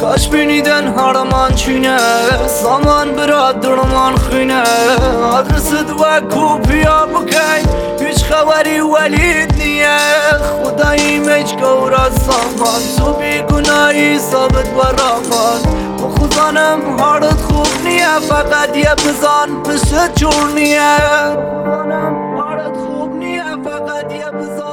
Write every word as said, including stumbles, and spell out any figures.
کاش بینیدن هرمان چینه سامان برات درمان خینه آدرست و کوپیا بکن هیچ خبری ولید نیه خدایی مج گورا سامان تو بی گناهی ثابت و رامان و خودانم حالت خوب نیه فقط یه بزان پشت جور نیه خودانم حالت خوب نیه فقط یه بزان